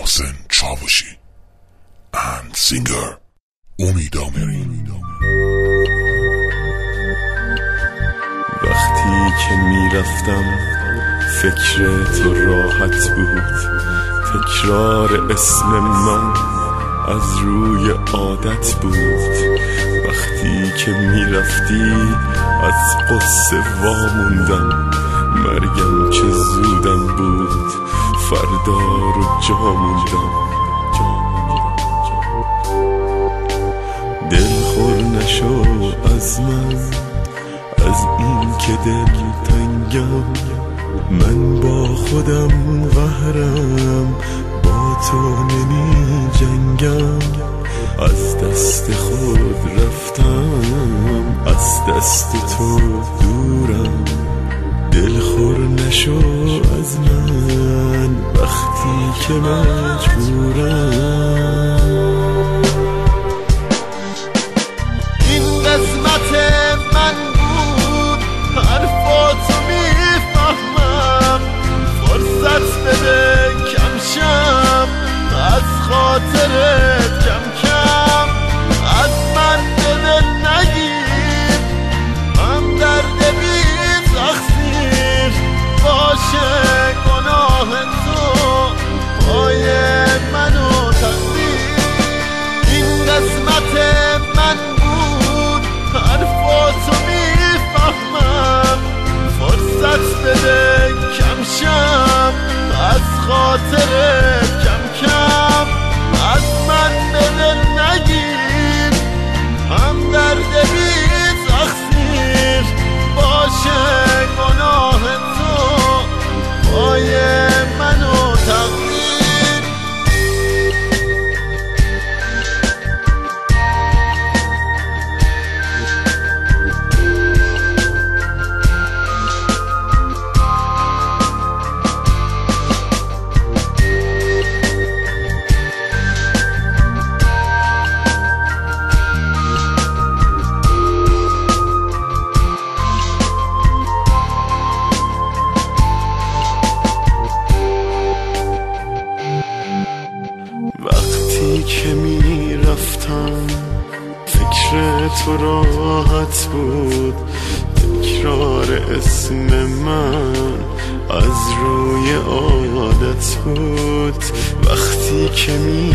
محسن چاوشی and singer امید آمری. وقتی که میرفتم فکر تو راحت بود، تکرار اسم من از روی عادت بود. وقتی که میرفتی از قصه واموندم، مرگم چه زودم بود، فردا رو جا موندم. دلخور نشو از من، از این که دل تنگم، من با خودم قهرم، با تو نمی جنگم. از دست خود رفتم، از دست تو دورم. دلخور نشو از من وقتی که مجبورم. این قسمت من بود، حرفاتو میفهمم. فرصت بده کم شم، از خاطرت کم کم. از من دل نگیر، هم درد بی تقصیر باشه گناه تو، پای منو تقدیر. این قسمت من بود، حرفاتو میفهمم. فرصت بده کم شم، از خاطرت کم کم. از من دل نگیر، هم درد بی تقصیر باشه گناه تو، پای منو تقدیر. وقتی که میرفتم فکر تو راحت بود، تکرار اسم من از روی عادت بود. وقتی که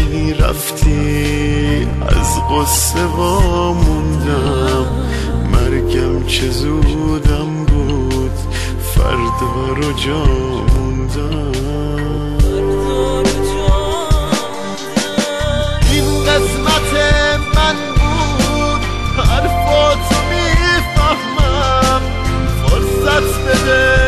میرفتی از قصه واموندم، مرگم چه زودم بود، فردا رو جا موندم. قسمت من بود، حرفاتو میفهمم. فرصت بده